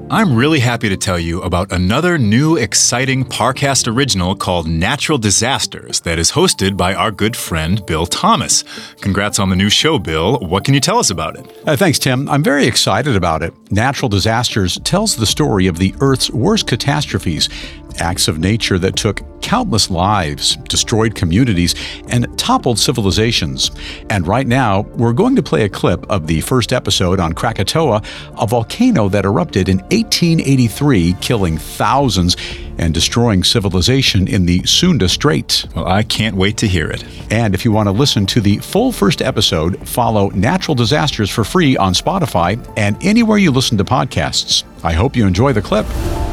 I'm really happy to tell you about another new, exciting Parcast original called Natural Disasters that is hosted by our good friend, Bill Thomas. Congrats on the new show, Bill. What can you tell us about it? Thanks, Tim. I'm very excited about it. Natural Disasters tells the story of the Earth's worst catastrophes, acts of nature that took countless lives, destroyed communities, and toppled civilizations. And right now, we're going to play a clip of the first episode on Krakatoa, a volcano that erupted in 1883, killing thousands and destroying civilization in the Sunda Strait. Well, I can't wait to hear it. And if you want to listen to the full first episode, follow Natural Disasters for free on Spotify and anywhere you listen to podcasts. I hope you enjoy the clip.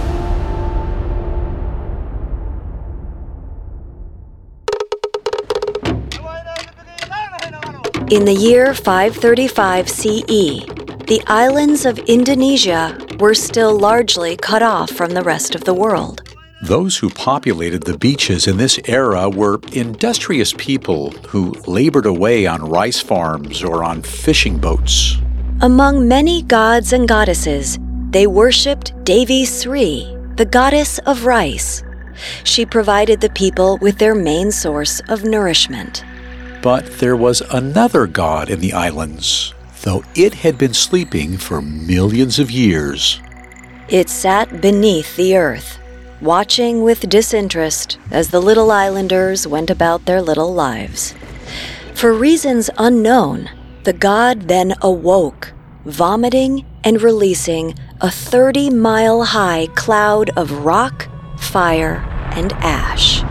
In the year 535 CE, the islands of Indonesia were still largely cut off from the rest of the world. Those who populated the beaches in this era were industrious people who labored away on rice farms or on fishing boats. Among many gods and goddesses, they worshipped Devi Sri, the goddess of rice. She provided the people with their main source of nourishment. But there was another god in the islands, though it had been sleeping for millions of years. It sat beneath the earth, watching with disinterest as the little islanders went about their little lives. For reasons unknown, the god then awoke, vomiting and releasing a 30-mile-high cloud of rock, fire, and ash.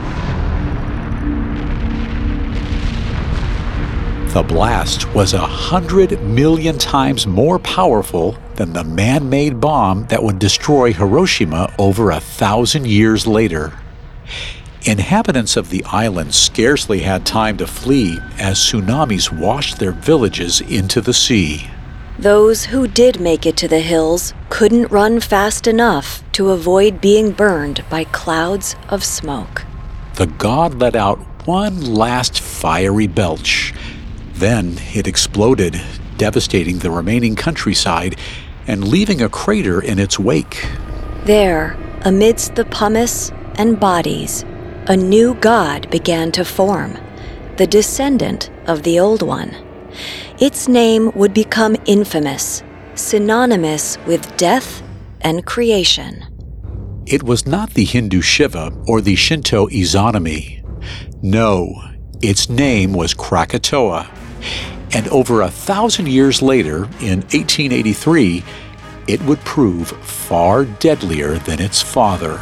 The blast was 100 million times more powerful than the man-made bomb that would destroy Hiroshima over 1,000 years later. Inhabitants of the island scarcely had time to flee as tsunamis washed their villages into the sea. Those who did make it to the hills couldn't run fast enough to avoid being burned by clouds of smoke. The god let out one last fiery belch. Then it exploded, devastating the remaining countryside and leaving a crater in its wake. There, amidst the pumice and bodies, a new god began to form, the descendant of the old one. Its name would become infamous, synonymous with death and creation. It was not the Hindu Shiva or the Shinto Izanami. No, its name was Krakatoa. And over 1,000 years later, in 1883, it would prove far deadlier than its father.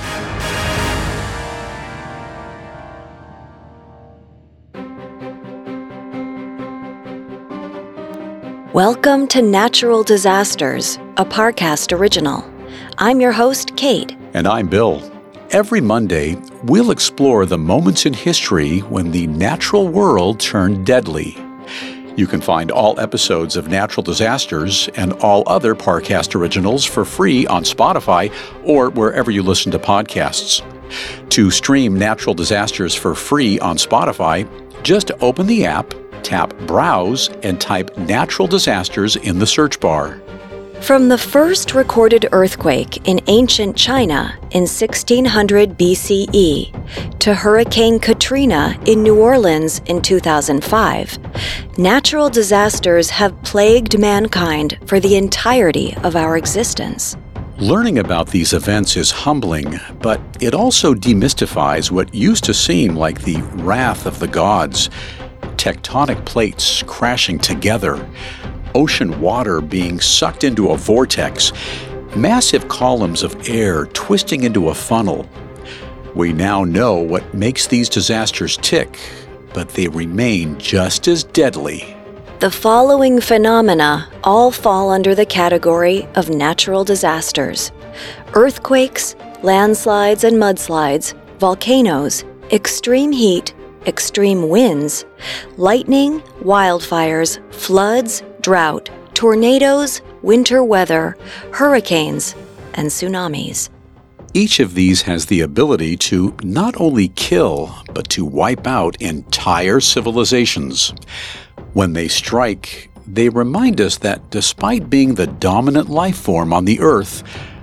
Welcome to Natural Disasters, a Parcast original. I'm your host, Kate. And I'm Bill. Every Monday, we'll explore the moments in history when the natural world turned deadly. You can find all episodes of Natural Disasters and all other Parcast originals for free on Spotify or wherever you listen to podcasts. To stream Natural Disasters for free on Spotify, just open the app, tap Browse, and type Natural Disasters in the search bar. From the first recorded earthquake in ancient China in 1600 BCE to Hurricane Katrina in New Orleans in 2005, natural disasters have plagued mankind for the entirety of our existence. Learning about these events is humbling, but it also demystifies what used to seem like the wrath of the gods. Tectonic plates crashing together, ocean water being sucked into a vortex, massive columns of air twisting into a funnel. We now know what makes these disasters tick, but they remain just as deadly. The following phenomena all fall under the category of natural disasters: earthquakes, landslides and mudslides, volcanoes, extreme heat, extreme winds, lightning, wildfires, floods, drought, tornadoes, winter weather, hurricanes, and tsunamis. Each of these has the ability to not only kill, but to wipe out entire civilizations. When they strike, they remind us that despite being the dominant life form on the Earth,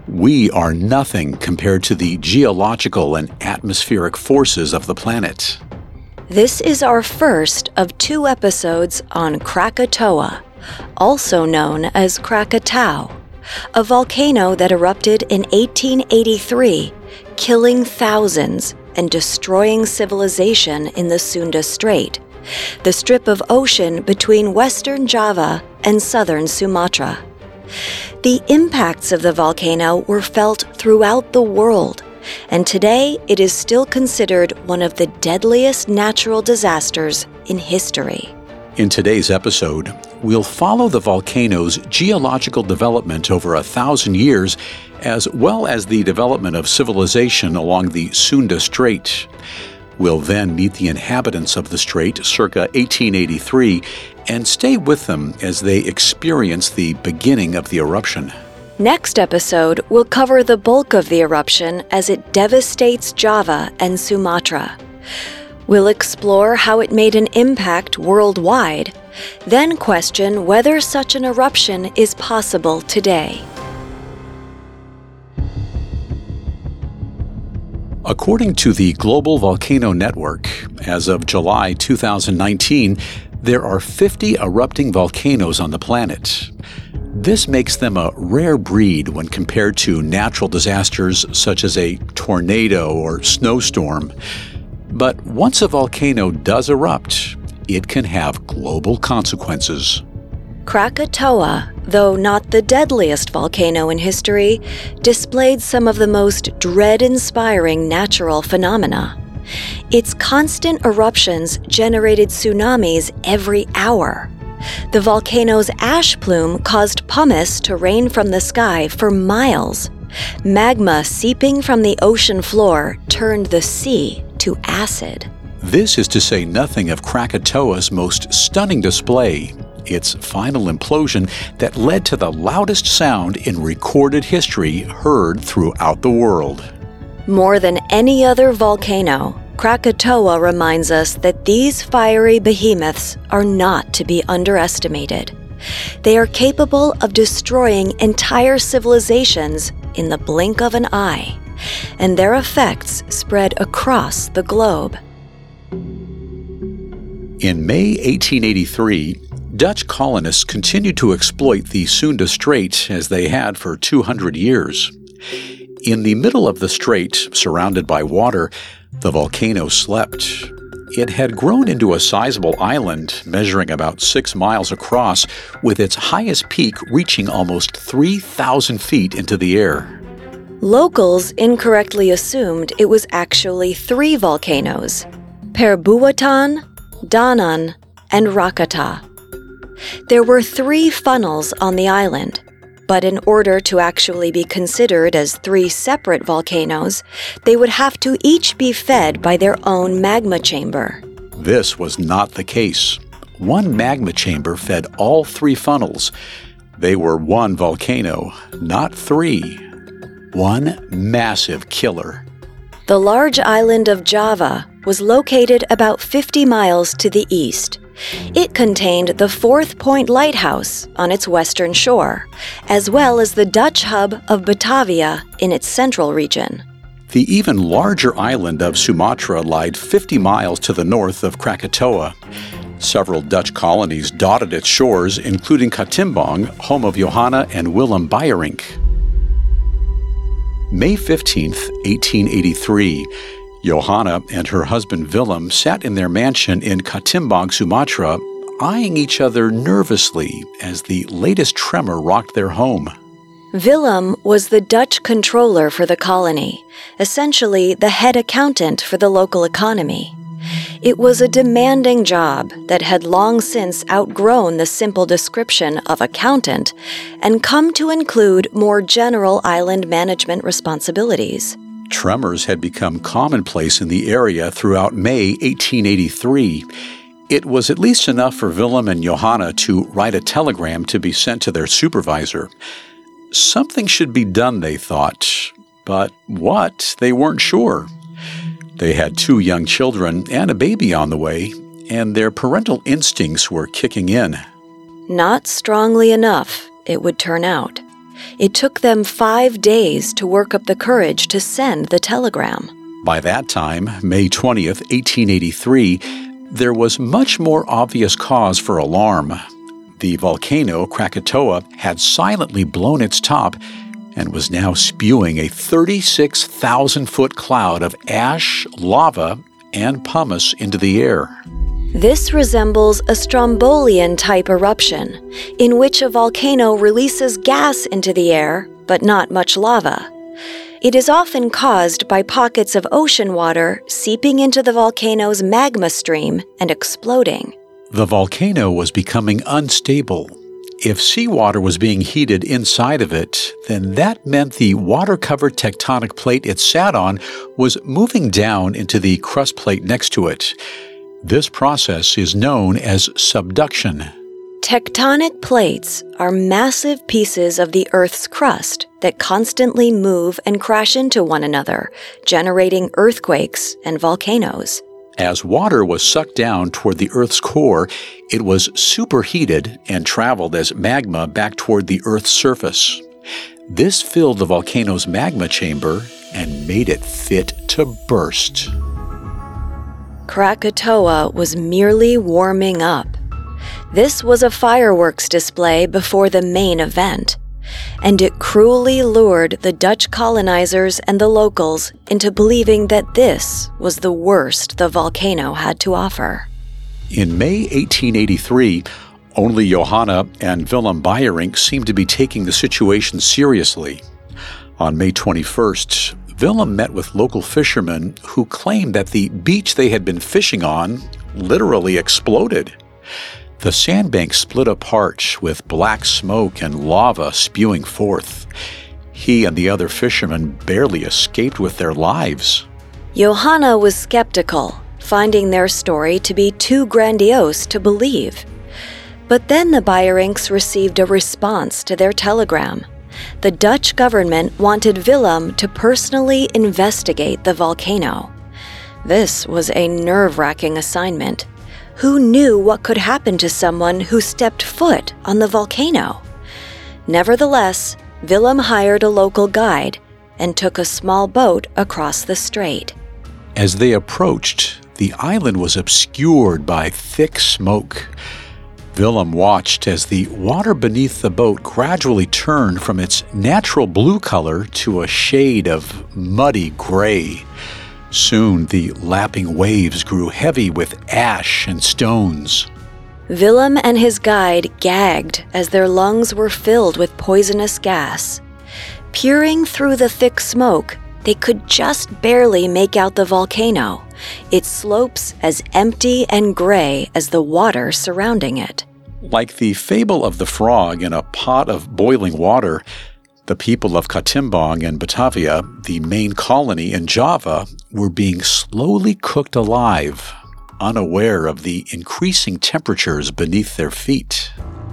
We are nothing compared to the geological and atmospheric forces of the planet. This is our first of 2 episodes on Krakatoa, also known as Krakatau, a volcano that erupted in 1883, killing thousands and destroying civilization in the Sunda Strait, the strip of ocean between western Java and southern Sumatra. The impacts of the volcano were felt throughout the world, and today it is still considered one of the deadliest natural disasters in history. In today's episode, we'll follow the volcano's geological development over 1,000 years, as well as the development of civilization along the Sunda Strait. We'll then meet the inhabitants of the strait circa 1883 and stay with them as they experience the beginning of the eruption. Next episode, we'll cover the bulk of the eruption as it devastates Java and Sumatra. We'll explore how it made an impact worldwide, then question whether such an eruption is possible today. According to the Global Volcano Network, as of July 2019, there are 50 erupting volcanoes on the planet. This makes them a rare breed when compared to natural disasters such as a tornado or snowstorm. But once a volcano does erupt, it can have global consequences. Krakatoa, though not the deadliest volcano in history, displayed some of the most dread-inspiring natural phenomena. Its constant eruptions generated tsunamis every hour. The volcano's ash plume caused pumice to rain from the sky for miles. Magma seeping from the ocean floor turned the sea to acid. This is to say nothing of Krakatoa's most stunning display, its final implosion that led to the loudest sound in recorded history heard throughout the world. More than any other volcano, Krakatoa reminds us that these fiery behemoths are not to be underestimated. They are capable of destroying entire civilizations in the blink of an eye, and their effects spread across the globe. In May 1883, Dutch colonists continued to exploit the Sunda Strait as they had for 200 years. In the middle of the strait, surrounded by water, the volcano slept. It had grown into a sizable island, measuring about 6 miles across, with its highest peak reaching almost 3,000 feet into the air. Locals incorrectly assumed it was actually 3 volcanoes: Perbuatan, Danan, and Rakata. There were 3 funnels on the island, but in order to actually be considered as 3 separate volcanoes, they would have to each be fed by their own magma chamber. This was not the case. One magma chamber fed all 3 funnels. They were one volcano, not 3. One massive killer. The large island of Java was located about 50 miles to the east. It contained the Fourth Point Lighthouse on its western shore, as well as the Dutch hub of Batavia in its central region. The even larger island of Sumatra lied 50 miles to the north of Krakatoa. Several Dutch colonies dotted its shores, including Katimbang, home of Johanna and Willem Beyersink. May 15, 1883, Johanna and her husband Willem sat in their mansion in Katimbang, Sumatra, eyeing each other nervously as the latest tremor rocked their home. Willem was the Dutch controller for the colony, essentially the head accountant for the local economy. It was a demanding job that had long since outgrown the simple description of accountant and come to include more general island management responsibilities. Tremors had become commonplace in the area throughout May 1883. It was at least enough for Willem and Johanna to write a telegram to be sent to their supervisor. Something should be done, they thought, but what, they weren't sure. They had 2 young children and a baby on the way, and their parental instincts were kicking in. Not strongly enough, it would turn out. It took them 5 days to work up the courage to send the telegram. By that time, May 20th, 1883, there was much more obvious cause for alarm. The volcano Krakatoa had silently blown its top and was now spewing a 36,000-foot cloud of ash, lava, and pumice into the air. This resembles a Strombolian-type eruption, in which a volcano releases gas into the air, but not much lava. It is often caused by pockets of ocean water seeping into the volcano's magma stream and exploding. The volcano was becoming unstable. If seawater was being heated inside of it, then that meant the water-covered tectonic plate it sat on was moving down into the crust plate next to it. This process is known as subduction. Tectonic plates are massive pieces of the Earth's crust that constantly move and crash into one another, generating earthquakes and volcanoes. As water was sucked down toward the Earth's core, it was superheated and traveled as magma back toward the Earth's surface. This filled the volcano's magma chamber and made it fit to burst. Krakatoa was merely warming up. This was a fireworks display before the main event, and it cruelly lured the Dutch colonizers and the locals into believing that this was the worst the volcano had to offer. In May 1883, only Johanna and Willem Beijerinck seemed to be taking the situation seriously. On May 21st, Willem met with local fishermen who claimed that the beach they had been fishing on literally exploded. The sandbank split apart with black smoke and lava spewing forth. He and the other fishermen barely escaped with their lives. Johanna was skeptical, finding their story to be too grandiose to believe. But then the Beijerincks received a response to their telegram. The Dutch government wanted Willem to personally investigate the volcano. This was a nerve-wracking assignment. Who knew what could happen to someone who stepped foot on the volcano? Nevertheless, Willem hired a local guide and took a small boat across the strait. As they approached, the island was obscured by thick smoke. Willem watched as the water beneath the boat gradually turned from its natural blue color to a shade of muddy gray. Soon the lapping waves grew heavy with ash and stones. Willem and his guide gagged as their lungs were filled with poisonous gas. Peering through the thick smoke, they could just barely make out the volcano, its slopes as empty and gray as the water surrounding it. Like the fable of the frog in a pot of boiling water, the people of Katimbang and Batavia, the main colony in Java, were being slowly cooked alive, unaware of the increasing temperatures beneath their feet.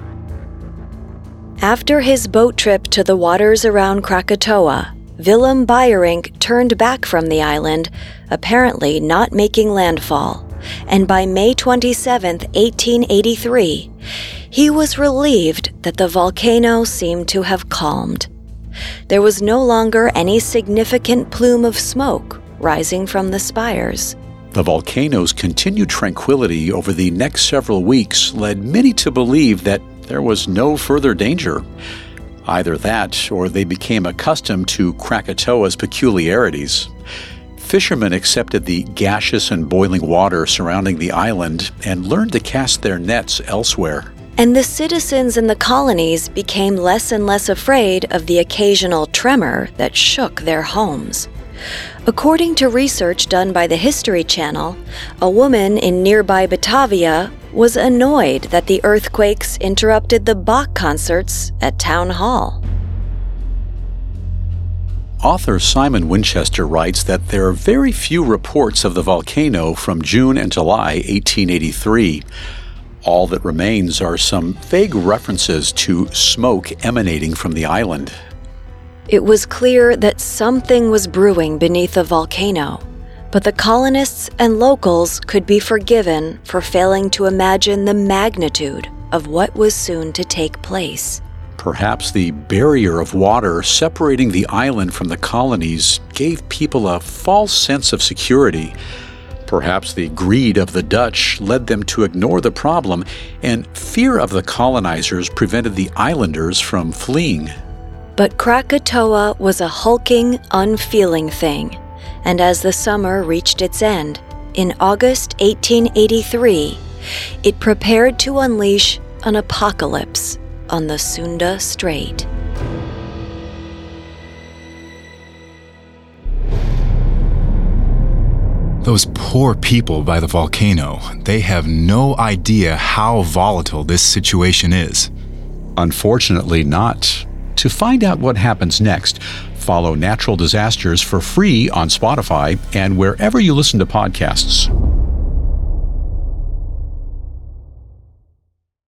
After his boat trip to the waters around Krakatoa, Willem Beijerinck turned back from the island, apparently not making landfall, and by May 27, 1883, he was relieved that the volcano seemed to have calmed. There was no longer any significant plume of smoke rising from the spires. The volcano's continued tranquility over the next several weeks led many to believe that there was no further danger. Either that, or they became accustomed to Krakatoa's peculiarities. Fishermen accepted the gaseous and boiling water surrounding the island and learned to cast their nets elsewhere. And the citizens in the colonies became less and less afraid of the occasional tremor that shook their homes. According to research done by the History Channel, a woman in nearby Batavia was annoyed that the earthquakes interrupted the Bach concerts at Town Hall. Author Simon Winchester writes that there are very few reports of the volcano from June and July 1883. All that remains are some vague references to smoke emanating from the island. It was clear that something was brewing beneath the volcano, but the colonists and locals could be forgiven for failing to imagine the magnitude of what was soon to take place. Perhaps the barrier of water separating the island from the colonies gave people a false sense of security. Perhaps the greed of the Dutch led them to ignore the problem, and fear of the colonizers prevented the islanders from fleeing. But Krakatoa was a hulking, unfeeling thing, and as the summer reached its end, in August 1883, it prepared to unleash an apocalypse on the Sunda Strait. Those poor people by the volcano, they have no idea how volatile this situation is. Unfortunately not. To find out what happens next, follow Natural Disasters for free on Spotify and wherever you listen to podcasts.